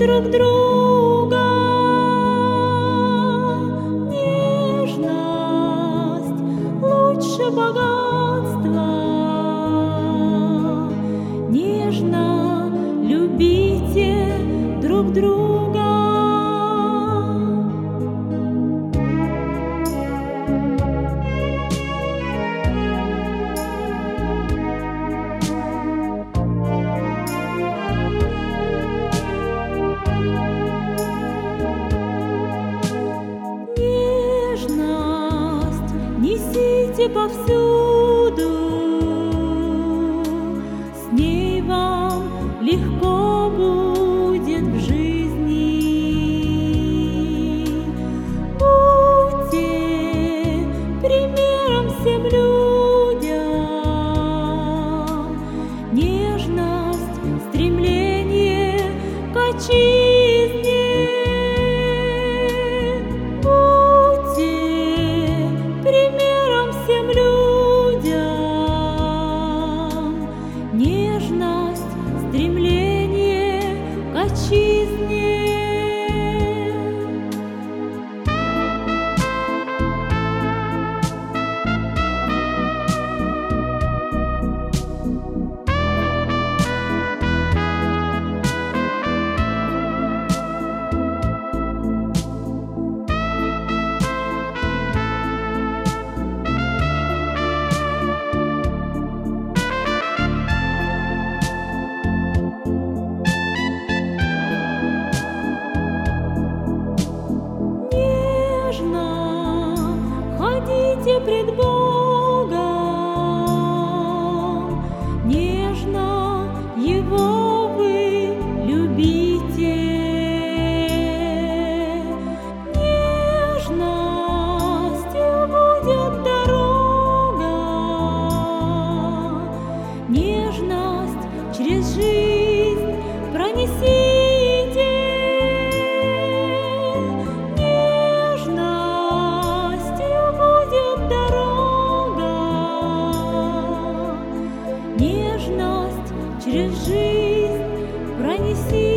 друг друга. Нежность лучше богатства. Нежно любите друг друга. Нежность несите повсюду, с ней вам легко будет в жизни. Будьте примером всем людям. Нежность, стремление к отчизне. Будьте примером всем людям. Нежность, стремление к отчизне. Ходите пред Богом, нежно Его вы любите. Нежностью будет дорога, нежность через жизнь пронесите. Нежность через жизнь пронеси.